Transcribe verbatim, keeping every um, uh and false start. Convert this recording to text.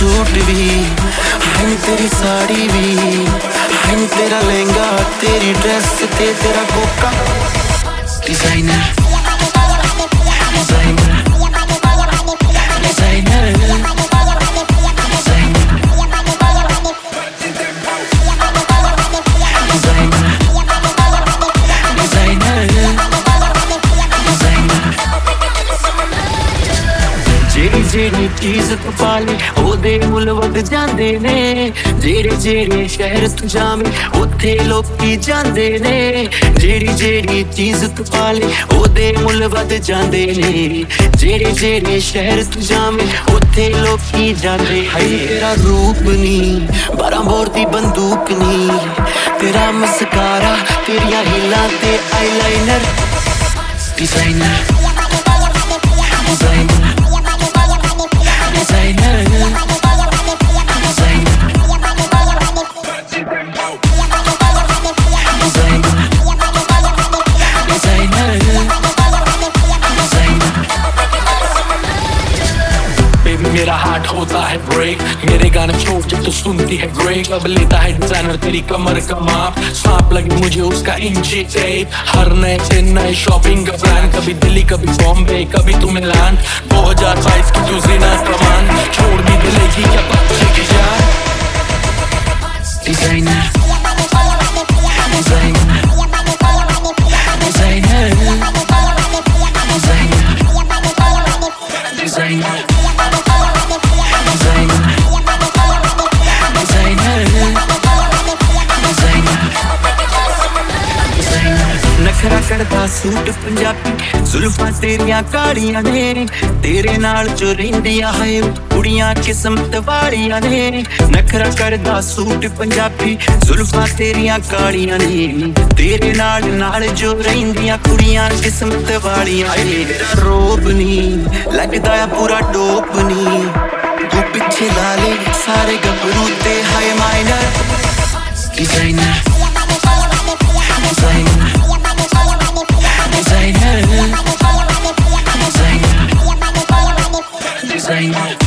Suit भी, हाय नी तेरी साड़ी भी, हाय नी तेरा लहंगा, तेरी ड्रेस ते तेरा कोका। डिजाइनर डिजाइनर डिजाइनर जेड़ी जेड़ी चीज तू पाले ओदे मुल वध जांदे ने, जेड़े जेड़े शहर तू जावे उत्थे लोकी जांदे ने। जेड़ी जेड़ी चीज तू पाले ओदे मुल वध जांदे ने, जेड़े जेड़े शहर तू जावे उत्थे लोकी जांदे। हाय तेरा रूप नी बारह बोर दी बंदूक नी, तेरा मस्कारा तेरियां हिलां ते आईलाइनर। डिजाइनर डिजाइनर मेरा हार्ट होता है ब्रेक, मेरे गाने छोड़ जब तो सुनती है ब्रेक। अब लेता है डिजाइनर तेरी कमर का माप, सांप लगे मुझे उसका इंची टेप। हर नए से नए शॉपिंग का प्लान, कभी दिल्ली कभी बॉम्बे कभी तू मिलान। दो हजार बाईस की तू जीना कमान, छोड़ भी दिलेगी क्या बच्चे की जान। Designer designer designer designer designer नखरा करदा सूट पंजाबी, जुल्फां तेरियां कालियां ने, तेरे नाल जो रहिंदियां है कुड़ियां किस्मत वालियां ने। नखरा करदा सूट पंजाबी, जुल्फां तेरियां कालियां ने, तेरे नाल नाल जो रहिंदियां कुड़ियां किस्मत वालियां ने। तेरा रोब नी लगदा है पूरा डोप नी, तू पिछे ला ले सारे गबरू ते हाय minor. Designer designer designer designer designer